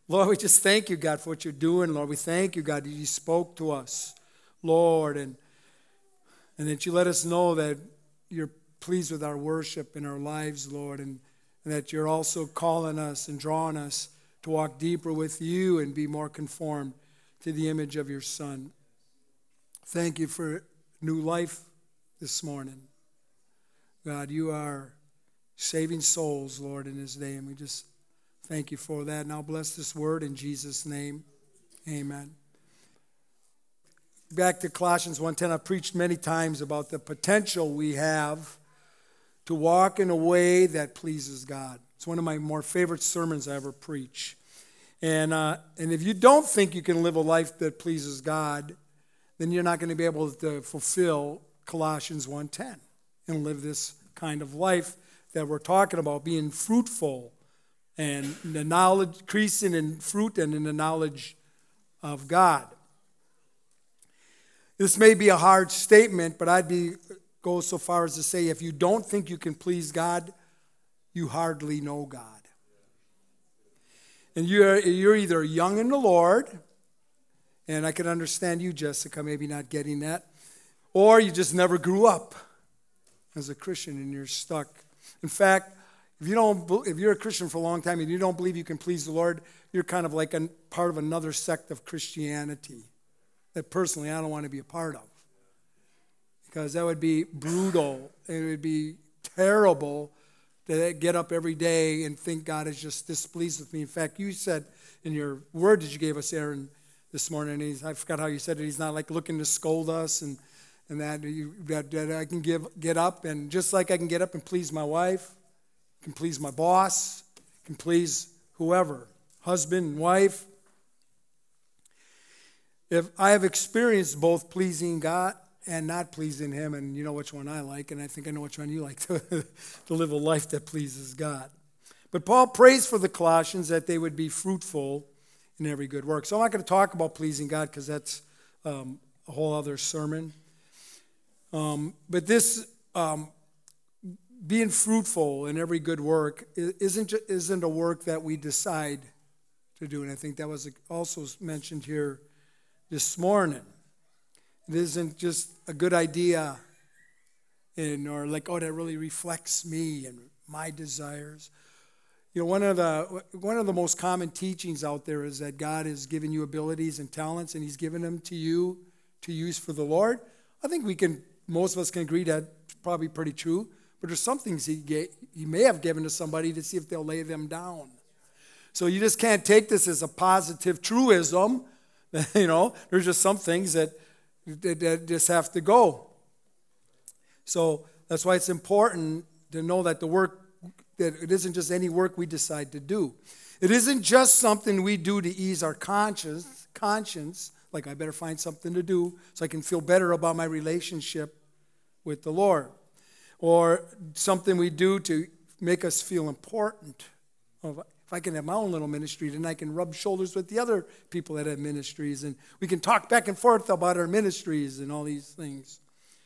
Lord, we just thank you, God, for what you're doing, Lord. We thank you, God, that you spoke to us, Lord, and that you let us know that you're pleased with our worship in our lives, Lord, and that you're also calling us and drawing us to walk deeper with you and be more conformed to the image of your Son. Thank you for new life this morning. God, you are saving souls, Lord, in this day, and we just thank you for that. Now bless this word in Jesus' name. Amen. Back to Colossians 1:10, I've preached many times about the potential we have to walk in a way that pleases God. It's one of my more favorite sermons I ever preach. And if you don't think you can live a life that pleases God, then you're not going to be able to fulfill Colossians 1:10 and live this kind of life that we're talking about, being fruitful and the knowledge, increasing in fruit and in the knowledge of God. This may be a hard statement, but I'd go so far as to say if you don't think you can please God, you hardly know God. And you're either young in the Lord, and I can understand you, Jessica, maybe not getting that, or you just never grew up as a Christian and you're stuck. In fact, if you're a Christian for a long time and you don't believe you can please the Lord, you're kind of like a part of another sect of Christianity that personally I don't want to be a part of. Because that would be brutal. It would be terrible to get up every day and think God is just displeased with me. In fact, you said in your word that you gave us, Aaron, this morning, I forgot how you said it, he's not like looking to scold us and that I can get up, and just like I can get up and please my wife, can please my boss, can please whoever, husband and wife. If I have experienced both pleasing God and not pleasing him, and you know which one I like, and I think I know which one you like, to live a life that pleases God. But Paul prays for the Colossians that they would be fruitful in every good work. So I'm not going to talk about pleasing God because that's a whole other sermon. But this being fruitful in every good work isn't a work that we decide to do. And I think that was also mentioned here this morning. It isn't just a good idea or like, oh, that really reflects me and my desires. You know, one of the most common teachings out there is that God has given you abilities and talents, and he's given them to you to use for the Lord. I think most of us can agree that's probably pretty true. But there's some things he may have given to somebody to see if they'll lay them down. So you just can't take this as a positive truism. You know, there's just some things that just have to go. So that's why it's important to know that that it isn't just any work we decide to do. It isn't just something we do to ease our conscience, like I better find something to do so I can feel better about my relationship with the Lord. Or something we do to make us feel important. If I can have my own little ministry, then I can rub shoulders with the other people that have ministries, and we can talk back and forth about our ministries and all these things.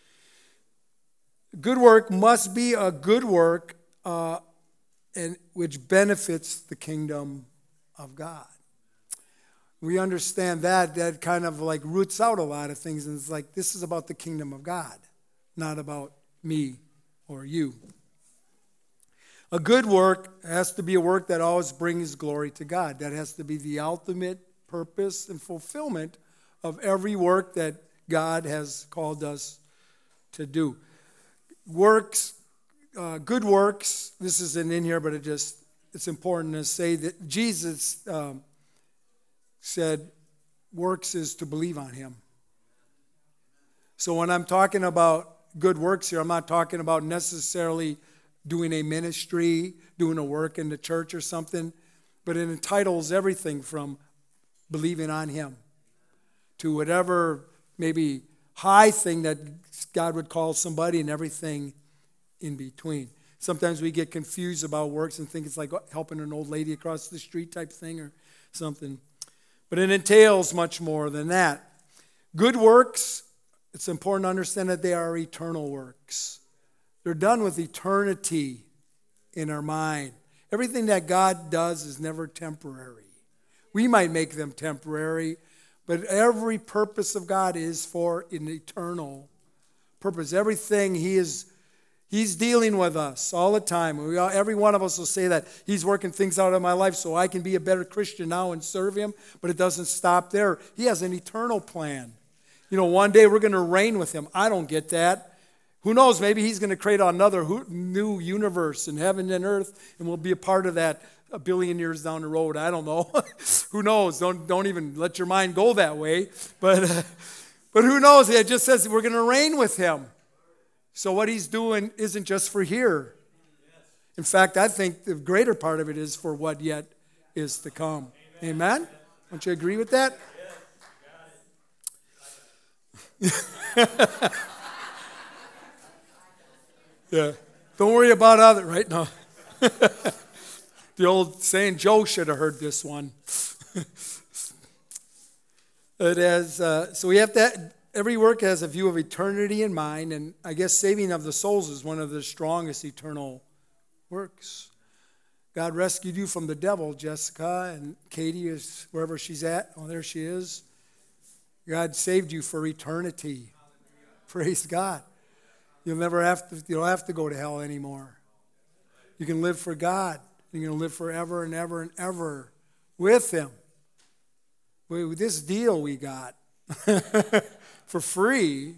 Good work must be a good work and which benefits the kingdom of God. We understand that kind of like roots out a lot of things, and it's like this is about the kingdom of God, not about me or you. A good work has to be a work that always brings glory to God. That has to be the ultimate purpose and fulfillment of every work that God has called us to do. Good works, this isn't in here, but it's important to say that Jesus said works is to believe on him. So when I'm talking about good works here, I'm not talking about necessarily doing a ministry, doing a work in the church or something, but it entitles everything from believing on him to whatever maybe high thing that God would call somebody and everything in between. Sometimes we get confused about works and think it's like helping an old lady across the street type thing or something. But it entails much more than that. Good works, it's important to understand that they are eternal works. They're done with eternity in our mind. Everything that God does is never temporary. We might make them temporary, but every purpose of God is for an eternal purpose. Everything He's dealing with us all the time. Every one of us will say that He's working things out in my life so I can be a better Christian now and serve Him, but it doesn't stop there. He has an eternal plan. One day we're going to reign with Him. I don't get that. Who knows? Maybe He's going to create another new universe in heaven and earth, and we'll be a part of that a billion years down the road. I don't know. Who knows? Don't even let your mind go that way. But who knows? It just says we're going to reign with Him. So what He's doing isn't just for here. In fact, I think the greater part of it is for what yet is to come. Amen? Don't you agree with that? Yeah. Don't worry about other, right? No. The old saying, Joe should have heard this one. So we have that. Every work has a view of eternity in mind, and I guess saving of the souls is one of the strongest eternal works. God rescued you from the devil, Jessica, and Katie is wherever she's at. Oh, there she is. God saved you for eternity. Praise God. You don't have to go to hell anymore. You can live for God. You're going to live forever and ever and ever with Him. With this deal we got for free.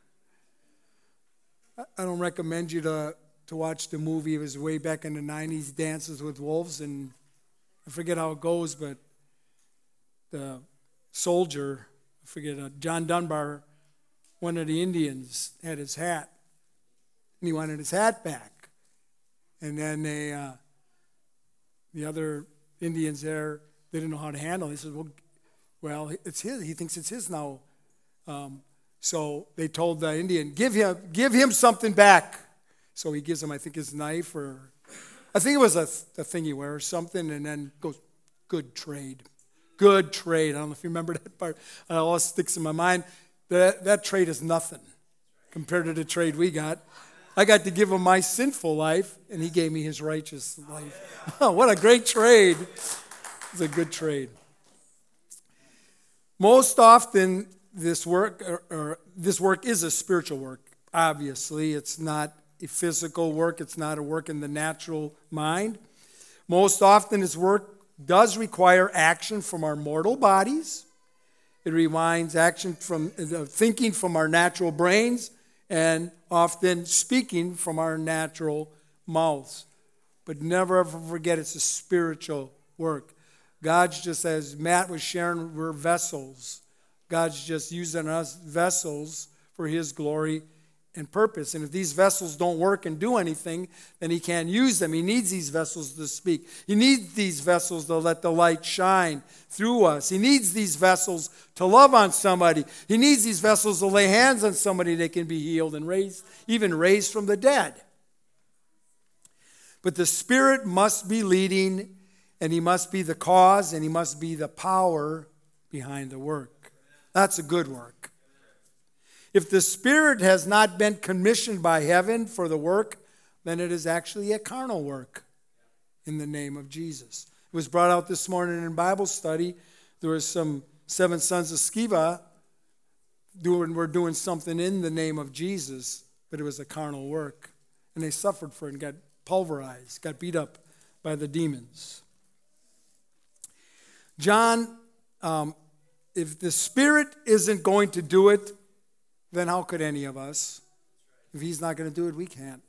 I don't recommend you to watch the movie. It was way back in the 90s, Dances with Wolves, and I forget how it goes, but the soldier, John Dunbar, one of the Indians, had his hat, and he wanted his hat back. And then the other Indians there, they didn't know how to handle it. He said, well, it's his. He thinks it's his now. So they told the Indian, give him something back. So he gives him, I think, his knife, or I think it was a thing he wears, something, and then goes, good trade. Good trade. I don't know if you remember that part. It always sticks in my mind. That trade is nothing compared to the trade we got. I got to give him my sinful life, and he gave me his righteous life. Oh, what a great trade. It's a good trade. Most often, this work is a spiritual work. Obviously, it's not a physical work. It's not a work in the natural mind. Most often, this work does require action from our mortal bodies. It requires action from thinking from our natural brains, and often speaking from our natural mouths. But never ever forget it's a spiritual work. God's just, as Matt was sharing, we're vessels. God's just using us vessels for His glory and purpose. And if these vessels don't work and do anything, then He can't use them. He needs these vessels to speak. He needs these vessels to let the light shine through us. He needs these vessels to love on somebody. He needs these vessels to lay hands on somebody that can be healed and even raised from the dead. But the Spirit must be leading, and He must be the cause, and He must be the power behind the work. That's a good work. If the Spirit has not been commissioned by heaven for the work, then it is actually a carnal work in the name of Jesus. It was brought out this morning in Bible study. There were some 7 sons of Sceva were doing something in the name of Jesus, but it was a carnal work. And they suffered for it and got pulverized, got beat up by the demons. John, if the Spirit isn't going to do it, then how could any of us? If He's not going to do it, we can't.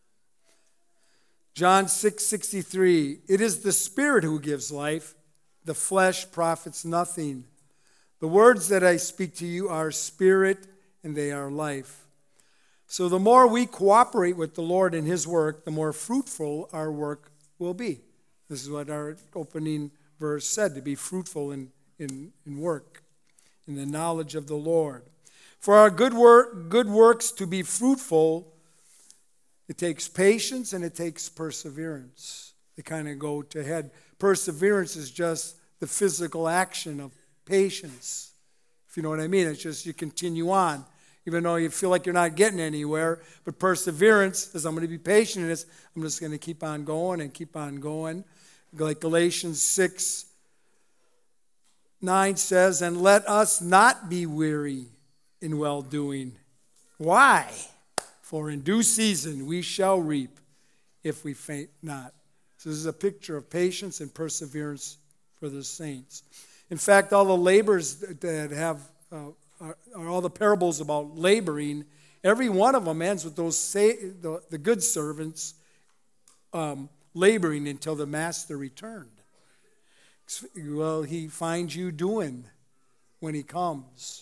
John 6:63, it is the Spirit who gives life. The flesh profits nothing. The words that I speak to you are spirit and they are life. So the more we cooperate with the Lord in His work, the more fruitful our work will be. This is what our opening verse said, to be fruitful in work, in the knowledge of the Lord. For our good works to be fruitful, it takes patience and it takes perseverance. They kind of go to head. Perseverance is just the physical action of patience, if you know what I mean. It's just you continue on, even though you feel like you're not getting anywhere. But perseverance is I'm going to be patient in this. I'm just going to keep on going and keep on going. Like Galatians 6, 9 says, and let us not be weary in well-doing. Why? For in due season we shall reap if we faint not. So this is a picture of patience and perseverance for the saints. In fact, all the labors that have, are all the parables about laboring, every one of them ends with the good servants laboring until the master returned. Well, he finds you doing when he comes.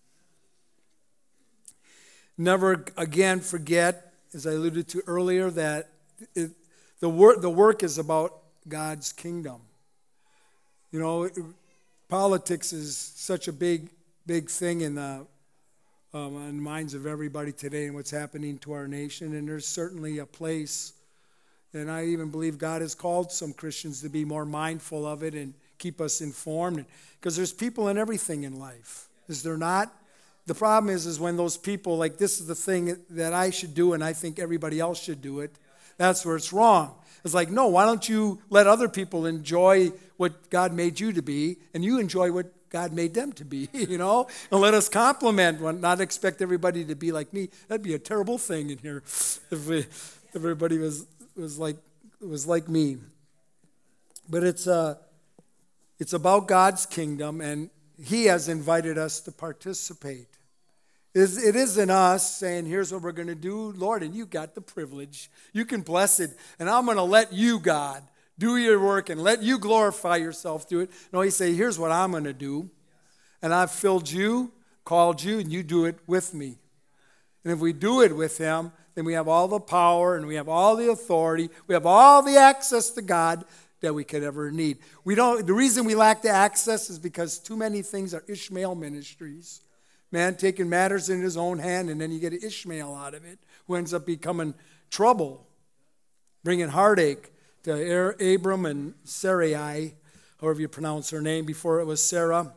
Never again forget, as I alluded to earlier, that the work is about God's kingdom. You know, politics is such a big thing in the minds of everybody today and what's happening to our nation. And there's certainly a place, and I even believe God has called some Christians to be more mindful of it and keep us informed. Because there's people in everything in life. Is there not? The problem is when those people, like, this is the thing that I should do and I think everybody else should do it. That's where it's wrong. It's like, no, why don't you let other people enjoy what God made you to be and you enjoy what God made them to be, you know? And let us compliment one, not expect everybody to be like me. That'd be a terrible thing in here if everybody was like me. But it's about God's kingdom, and he has invited us to participate. It isn't us saying, here's what we're going to do, Lord, and you got the privilege. You can bless it, and I'm going to let you, God, do your work and let you glorify yourself through it. No, he say, here's what I'm going to do, and I've filled you, called you, and you do it with me. And if we do it with him, then we have all the power and we have all the authority. We have all the access to God that we could ever need. The reason we lack the access is because too many things are Ishmael ministries. Man taking matters in his own hand, and then you get an Ishmael out of it, who ends up becoming trouble, bringing heartache to Abram and Sarai, however you pronounce her name, before it was Sarah.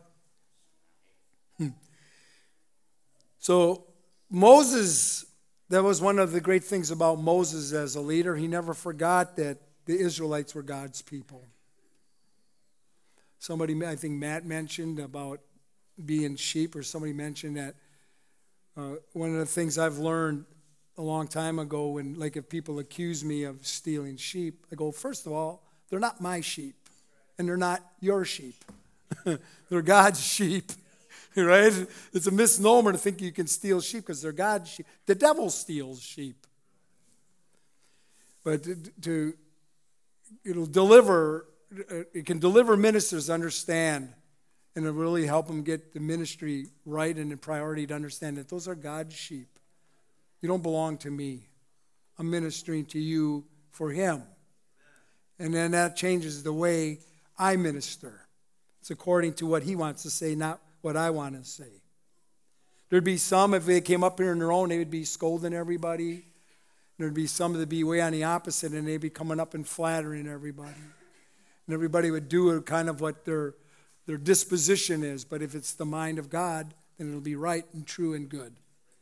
So Moses, that was one of the great things about Moses as a leader. He never forgot that the Israelites were God's people. Somebody, I think Matt mentioned about being sheep, or somebody mentioned that one of the things I've learned a long time ago, when, like, if people accuse me of stealing sheep, I go, first of all, they're not my sheep, and they're not your sheep. They're God's sheep, right? It's a misnomer to think you can steal sheep because they're God's sheep. The devil steals sheep. But it can deliver ministers to understand, and to really help them get the ministry right and the priority to understand that those are God's sheep. You don't belong to me. I'm ministering to you for him. And then that changes the way I minister. It's according to what he wants to say, not what I want to say. There'd be some, if they came up here on their own, they would be scolding everybody. There'd be some that would be way on the opposite, and they'd be coming up and flattering everybody. And everybody would do kind of what their disposition is. But if it's the mind of God, then it'll be right and true and good.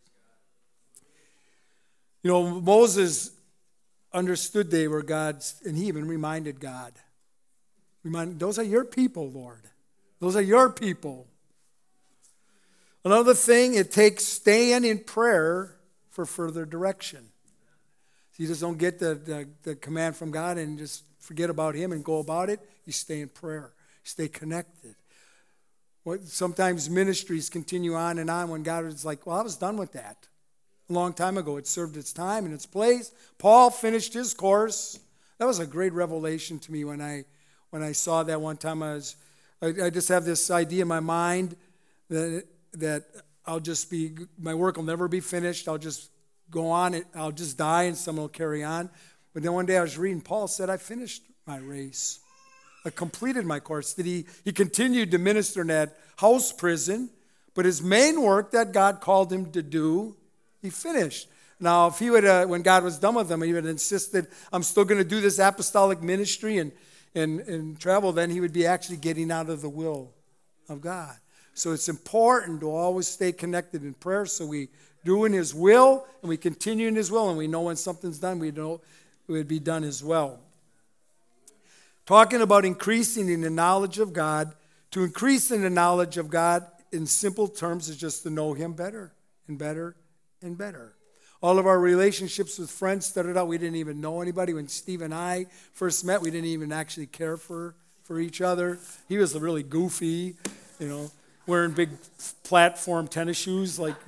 You know, Moses understood they were God's, and he even reminded God. Those are your people, Lord. Those are your people. Another thing, it takes staying in prayer for further direction. So you just don't get the command from God and just forget about him and go about it. You stay in prayer. Stay connected. Sometimes ministries continue on and on when God is like, well, I was done with that a long time ago. It served its time and its place. Paul finished his course. That was a great revelation to me when I saw that one time. I just have this idea in my mind that I'll just be, my work will never be finished. I'll just go on. I'll just die and someone will carry on. But then one day I was reading, Paul said, I finished my race. I completed my course. He continued to minister in that house prison, but his main work that God called him to do, he finished. Now, if he would, when God was done with him, he would have insisted, I'm still going to do this apostolic ministry and travel, then he would be actually getting out of the will of God. So it's important to always stay connected in prayer, so we do in his will, and we continue in his will, and we know when something's done, we know it would be done as well. Talking about increasing in the knowledge of God, To increase in the knowledge of God, in simple terms, is just to know Him better and better and better. All of our relationships with friends started out, we didn't even know anybody. When Steve and I first met, we didn't even actually care for each other. He was really goofy, wearing big platform tennis shoes, like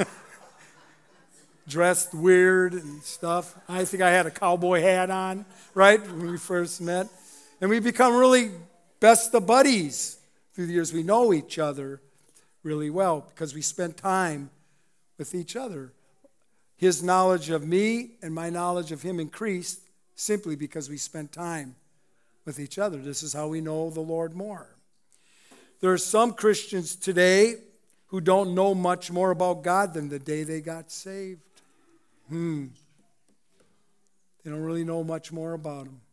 dressed weird and stuff. I think I had a cowboy hat on, right, when we first met. And we become really best of buddies through the years. We know each other really well because we spent time with each other. His knowledge of me and my knowledge of him increased simply because we spent time with each other. This is how we know the Lord more. There are some Christians today who don't know much more about God than the day they got saved. They don't really know much more about Him.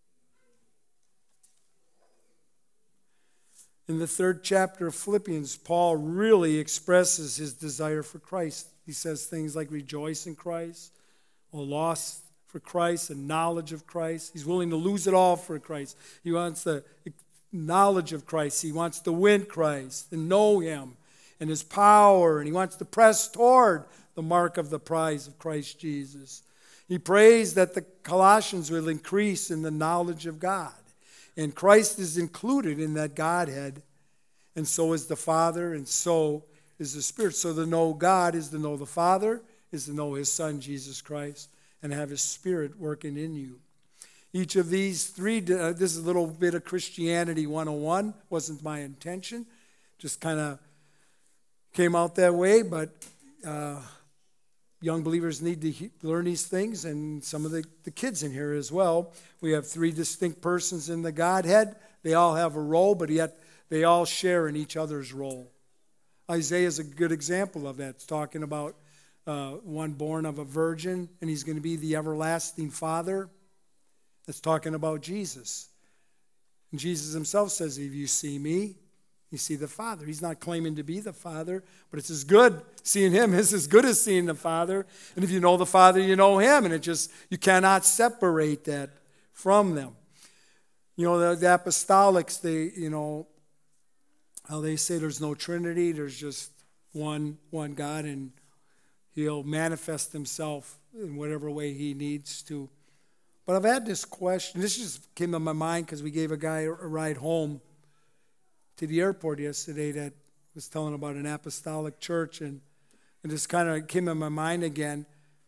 In the 3rd chapter of Philippians, Paul really expresses his desire for Christ. He says things like rejoice in Christ, or loss for Christ, and knowledge of Christ. He's willing to lose it all for Christ. He wants the knowledge of Christ. He wants to win Christ and know Him and His power, and he wants to press toward the mark of the prize of Christ Jesus. He prays that the Colossians will increase in the knowledge of God. And Christ is included in that Godhead, and so is the Father, and so is the Spirit. So to know God is to know the Father, is to know His Son, Jesus Christ, and have His Spirit working in you. Each of these three, this is a little bit of Christianity 101. Wasn't my intention. Just kind of came out that way, but young believers need to learn these things, and some of the kids in here as well. We have 3 distinct persons in the Godhead. They all have a role, but yet they all share in each other's role. Isaiah is a good example of that. It's talking about one born of a virgin, and he's going to be the everlasting Father. It's talking about Jesus. And Jesus himself says, if you see me, you see the Father. He's not claiming to be the Father, but it's as good. Seeing Him is as good as seeing the Father. And if you know the Father, you know Him. And you cannot separate that from them. The apostolics, how they say there's no Trinity, there's just one God, and He'll manifest Himself in whatever way He needs to. But I've had this question. This just came to my mind because we gave a guy a ride home to the airport yesterday that was telling about an apostolic church, and it just kind of came in my mind again.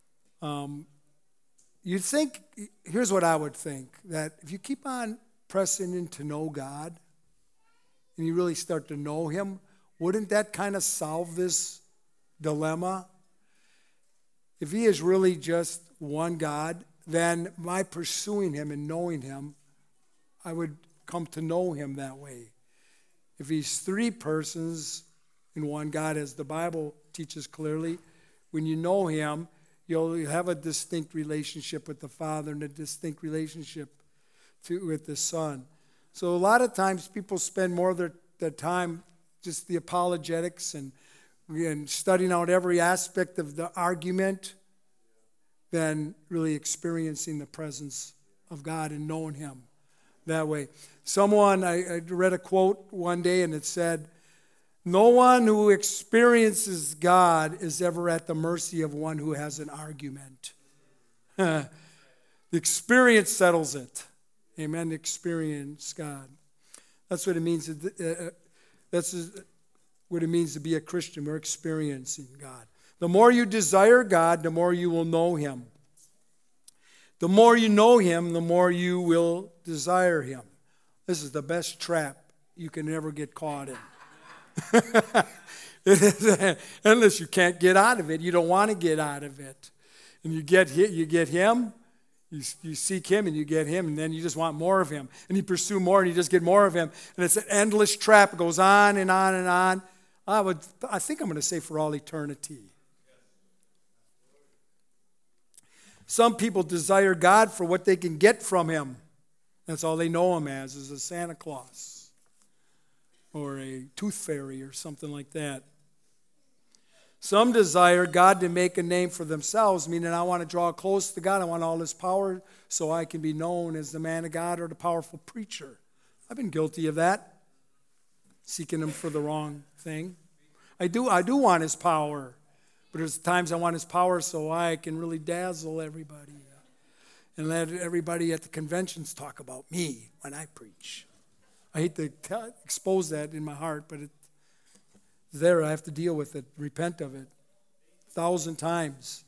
You'd think, here's what I would think, that if you keep on pressing in to know God, and you really start to know Him, wouldn't that kind of solve this dilemma? If He is really just one God, then my pursuing Him and knowing Him, I would come to know Him that way. If He's 3 persons in one God, as the Bible teaches clearly, when you know Him, you'll have a distinct relationship with the Father and a distinct relationship with the Son. So a lot of times people spend more of their time just the apologetics and studying out every aspect of the argument than really experiencing the presence of God and knowing Him that way. I read a quote one day, and it said, no one who experiences God is ever at the mercy of one who has an argument. The experience settles it. Amen. Experience God. That's what it means. That's what it means to be a Christian. We're experiencing God. The more you desire God, the more you will know Him. The more you know Him, the more you will desire Him. This is the best trap you can ever get caught in. Unless you can't get out of it. You don't want to get out of it. And you get Him, you seek Him, and you get Him, and then you just want more of Him. And you pursue more, and you just get more of Him. And it's an endless trap. It goes on and on and on. I think I'm going to say for all eternity. Some people desire God for what they can get from Him. That's all they know Him as, is a Santa Claus or a tooth fairy or something like that. Some desire God to make a name for themselves, meaning I want to draw close to God. I want all His power so I can be known as the man of God or the powerful preacher. I've been guilty of that. seeking him for the wrong thing. I do want his power, but there's times I want his power so I can really dazzle everybody and let everybody at the conventions talk about me when I preach. I hate to expose that in my heart, but it's there. I have to deal with it, repent of it 1,000 times.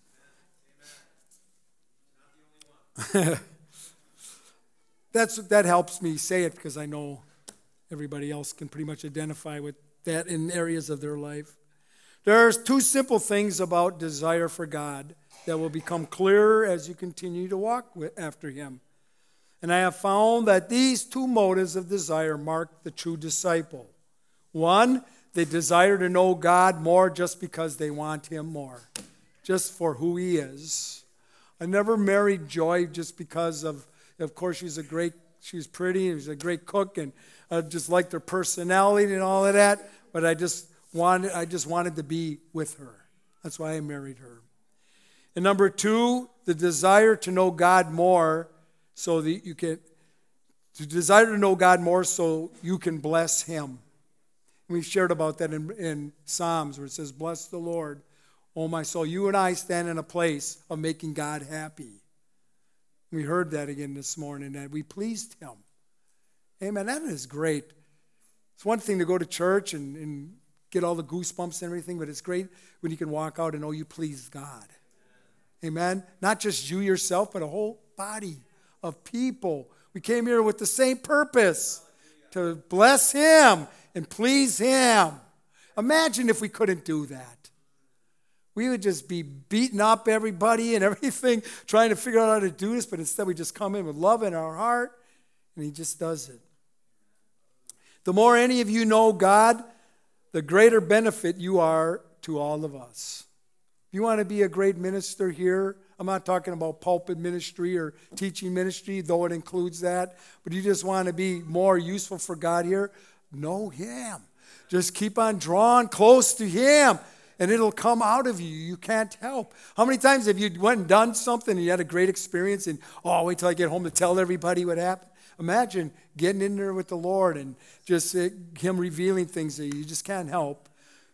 That helps me say it because I know everybody else can pretty much identify with that in areas of their life. There's 2 simple things about desire for God that will become clearer as you continue to walk after him. And I have found that these 2 motives of desire mark the true disciple. 1, they desire to know God more just because they want him more, just for who he is. I never married Joy just because of course, she's pretty, she's a great cook, and I just liked her personality and all of that, but I just wanted to be with her. That's why I married her. And number 2, the desire to know God more so that you can bless him. We shared about that in Psalms where it says, bless the Lord, oh my soul. You and I stand in a place of making God happy. We heard that again this morning, that we pleased him. Amen. That is great. It's one thing to go to church and get all the goosebumps and everything, but it's great when you can walk out and know you pleased God. Amen. Not just you yourself, but a whole body of people. We came here with the same purpose, to bless him and please him. Imagine if we couldn't do that. We would just be beating up everybody and everything, trying to figure out how to do this, but instead we just come in with love in our heart, and he just does it. The more any of you know God, the greater benefit you are to all of us. If you want to be a great minister here, I'm not talking about pulpit ministry or teaching ministry, though it includes that, but you just want to be more useful for God here, know him. Just keep on drawing close to him, and it'll come out of you. You can't help. How many times have you went and done something and you had a great experience and, wait till I get home to tell everybody what happened? Imagine getting in there with the Lord and just him revealing things that you just can't help.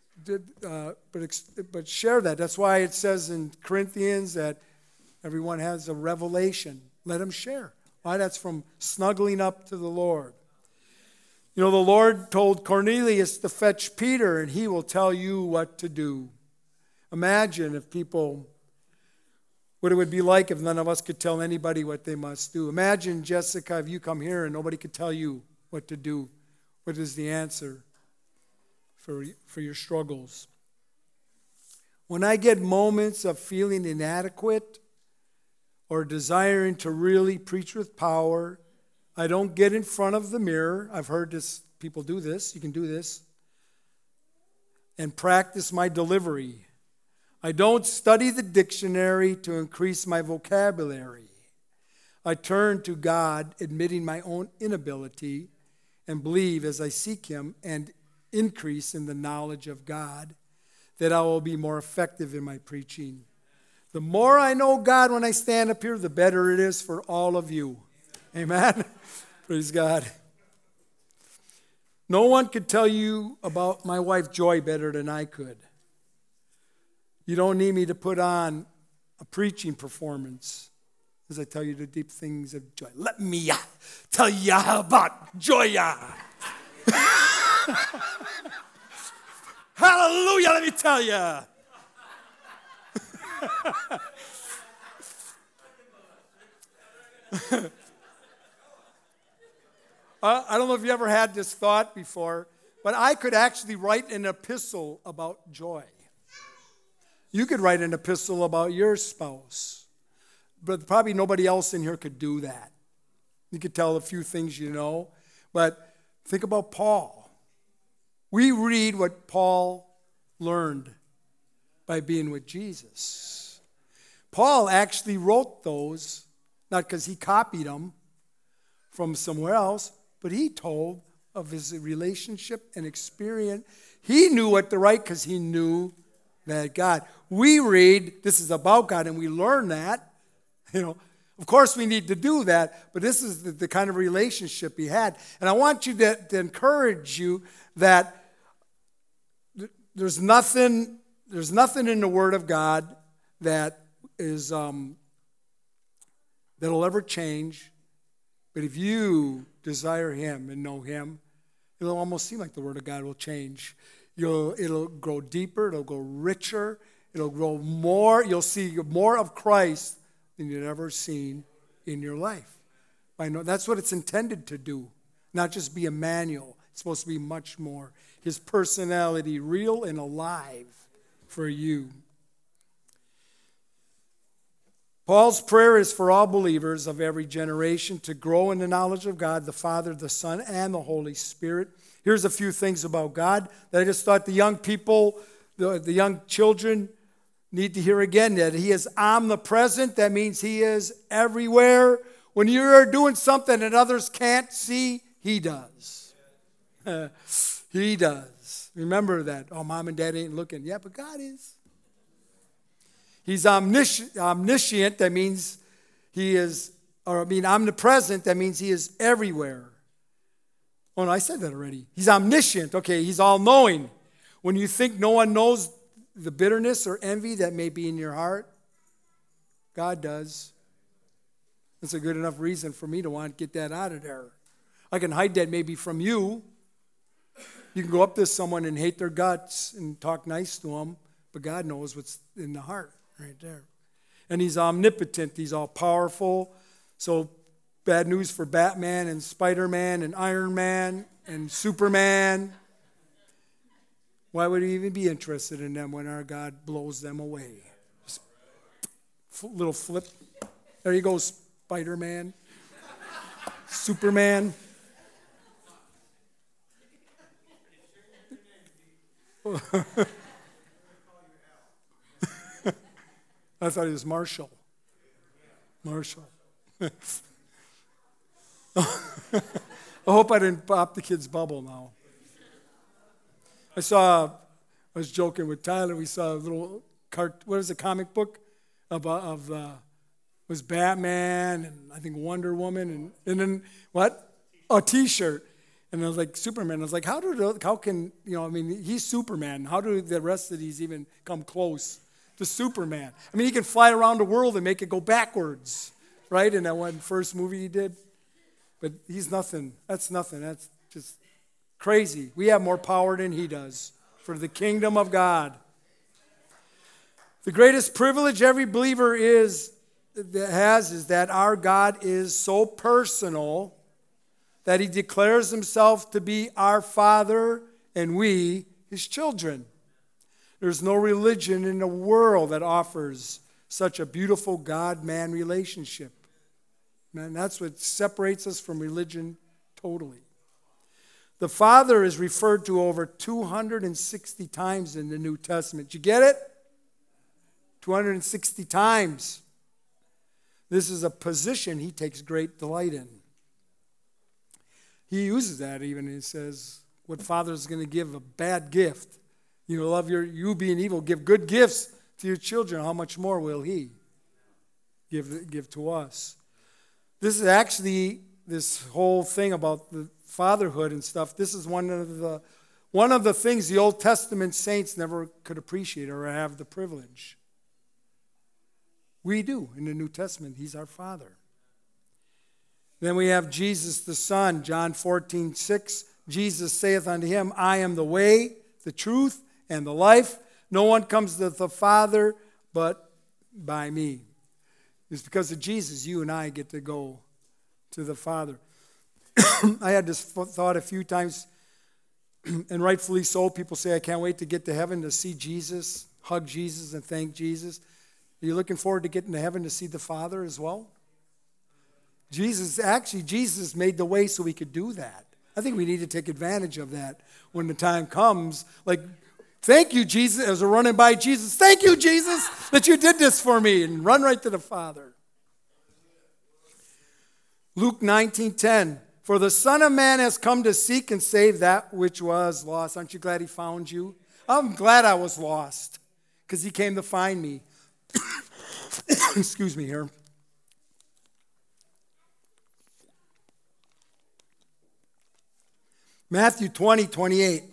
But share that. That's why it says in Corinthians that everyone has a revelation. Let them share. Why? That's from snuggling up to the Lord. You know, the Lord told Cornelius to fetch Peter, and he will tell you what to do. Imagine what it would be like if none of us could tell anybody what they must do. Imagine, Jessica, if you come here and nobody could tell you what to do. What is the answer for your struggles? When I get moments of feeling inadequate or desiring to really preach with power, I don't get in front of the mirror. I've heard people do this. You can do this. And practice my delivery. I don't study the dictionary to increase my vocabulary. I turn to God, admitting my own inability, and believe as I seek him and increase in the knowledge of God that I will be more effective in my preaching. The more I know God when I stand up here, the better it is for all of you. Amen. Praise God. No one could tell you about my wife Joy better than I could. You don't need me to put on a preaching performance as I tell you the deep things of joy. Let me tell you about joy. Hallelujah, let me tell you. I don't know if you ever had this thought before, but I could actually write an epistle about joy. You could write an epistle about your spouse, but probably nobody else in here could do that. You could tell a few things you know, but think about Paul. We read what Paul learned by being with Jesus. Paul actually wrote those, not because he copied them from somewhere else, but he told of his relationship and experience. He knew what to write because he knew that God. We read, this is about God, and we learn that. Of course, we need to do that, but this is the kind of relationship he had. And I want you to encourage you that there's nothing in the Word of God that is that'll ever change. But if you desire Him and know Him, it'll almost seem like the Word of God will change. It'll grow deeper. It'll go richer. It'll grow more. You'll see more of Christ than you've ever seen in your life. I know that's what it's intended to do, not just be a manual. It's supposed to be much more. His personality, real and alive for you. Paul's prayer is for all believers of every generation to grow in the knowledge of God, the Father, the Son, and the Holy Spirit. Here's a few things about God that I just thought the young people, the young children need to hear again, that He is omnipresent. That means He is everywhere. When you're doing something that others can't see, He does. He does. Remember that. Oh, mom and dad ain't looking. Yeah, but God is. He's omniscient. That means He is, omnipresent. That means He is everywhere. Oh, no, I said that already. He's omniscient. Okay, He's all-knowing. When you think no one knows the bitterness or envy that may be in your heart, God does. That's a good enough reason for me to want to get that out of there. I can hide that maybe from you. You can go up to someone and hate their guts and talk nice to them, but God knows what's in the heart right there. And He's omnipotent. He's all-powerful. So bad news for Batman and Spider-Man and Iron Man and Superman. Why would we even be interested in them when our God blows them away? Just little flip. There you go, Spider-Man. Superman. I thought he was Marshall. Marshall. I hope I didn't pop the kid's bubble now. I was joking with Tyler. We saw a little comic book was Batman and I think Wonder Woman and then what? A T-shirt. And I was like, Superman. I was like, how can, he's Superman. How do the rest of these even come close to Superman? I mean, he can fly around the world and make it go backwards, right? In that one first movie he did. But he's nothing. That's nothing. That's just crazy. We have more power than he does for the kingdom of God. The greatest privilege every believer has is that our God is so personal that He declares Himself to be our Father and we His children. There's no religion in the world that offers such a beautiful God-man relationship. Man, that's what separates us from religion totally. The Father is referred to over 260 times in the New Testament. Did you get it? 260 times. This is a position He takes great delight in. He uses that even. He says, what father is going to give a bad gift? You love you being evil, give good gifts to your children. How much more will He give to us? This is actually, this whole thing about the fatherhood and stuff, this is one of the things the Old Testament saints never could appreciate or have the privilege. We do in the New Testament. He's our Father. Then we have Jesus the Son, John 14:6. Jesus saith unto him, I am the way, the truth, and the life. No one comes to the Father but by me. It's because of Jesus you and I get to go to the Father. I had this thought a few times, and rightfully so. People say, I can't wait to get to heaven to see Jesus, hug Jesus, and thank Jesus. Are you looking forward to getting to heaven to see the Father as well? Jesus made the way so we could do that. I think we need to take advantage of that when the time comes. Like, thank you, Jesus, as we're running by Jesus. Thank you, Jesus, that you did this for me, and run right to the Father. Luke 19:10. For the Son of Man has come to seek and save that which was lost. Aren't you glad He found you? I'm glad I was lost because He came to find me. Excuse me here. Matthew 20:28.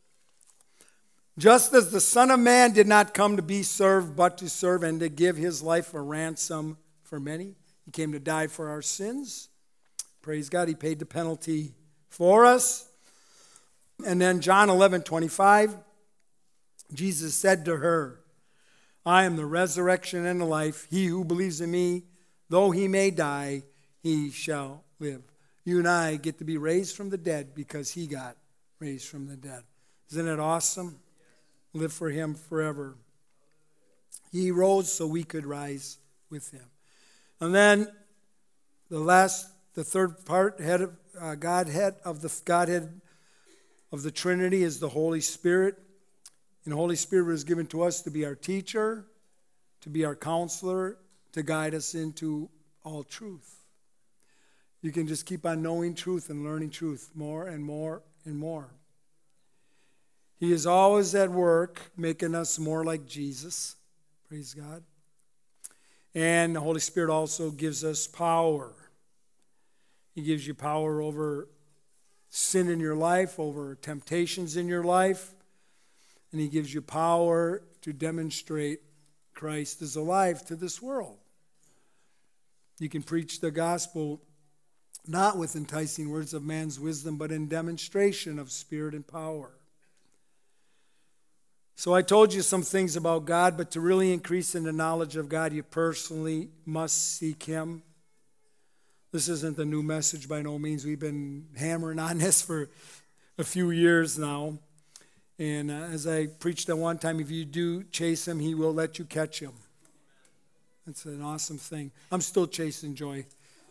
Just as the Son of Man did not come to be served, but to serve and to give his life a ransom for many. He came to die for our sins. Praise God, he paid the penalty for us. And then John 11:25, Jesus said to her, I am the resurrection and the life. He who believes in me, though he may die, he shall live. You and I get to be raised from the dead because he got raised from the dead. Isn't it awesome? Live for him forever. He rose so we could rise with him. And then the third part, Godhead of the Trinity is the Holy Spirit. And the Holy Spirit was given to us to be our teacher, to be our counselor, to guide us into all truth. You can just keep on knowing truth and learning truth more and more and more. He is always at work making us more like Jesus. Praise God. And the Holy Spirit also gives us power. He gives you power over sin in your life, over temptations in your life. And he gives you power to demonstrate Christ is alive to this world. You can preach the gospel not with enticing words of man's wisdom, but in demonstration of spirit and power. So I told you some things about God, but to really increase in the knowledge of God, you personally must seek him. This isn't a new message by no means. We've been hammering on this for a few years now. And as I preached at one time, if you do chase him, he will let you catch him. That's an awesome thing. I'm still chasing joy.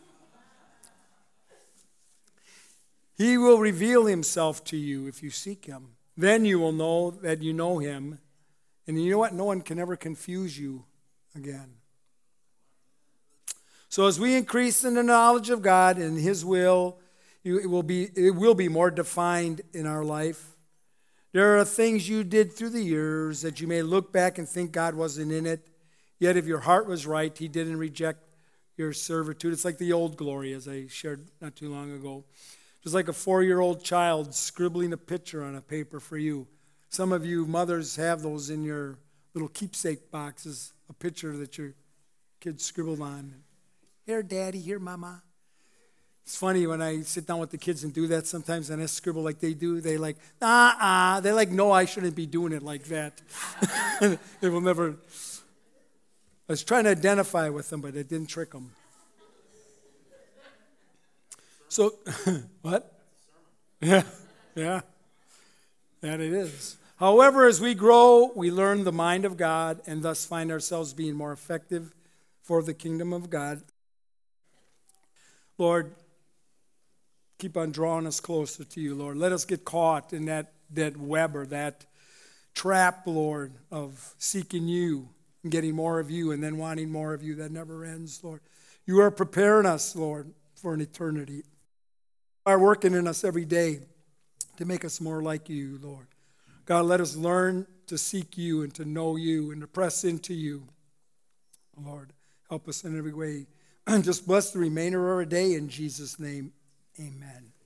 He will reveal himself to you if you seek him. Then you will know that you know him. And you know what? No one can ever confuse you again. So as we increase in the knowledge of God and his will, it will be more defined in our life. There are things you did through the years that you may look back and think God wasn't in it. Yet if your heart was right, he didn't reject your servitude. It's like the old glory, as I shared not too long ago. Just like a 4-year-old child scribbling a picture on a paper for you. Some of you mothers have those in your little keepsake boxes, a picture that your kids scribbled on. Here, Daddy, here, Mama. It's funny when I sit down with the kids and do that sometimes and I scribble like they do. They like, They're like, no, I shouldn't be doing it like that. They will never. I was trying to identify with them, but it didn't trick them. So, what? Yeah, that it is. However, as we grow, we learn the mind of God and thus find ourselves being more effective for the kingdom of God. Lord, keep on drawing us closer to you, Lord. Let us get caught in that web or that trap, Lord, of seeking you and getting more of you and then wanting more of you that never ends, Lord. You are preparing us, Lord, for an eternity. You are working in us every day to make us more like you, Lord. God, let us learn to seek you and to know you and to press into you. Lord, help us in every way. Just bless the remainder of our day in Jesus' name. Amen.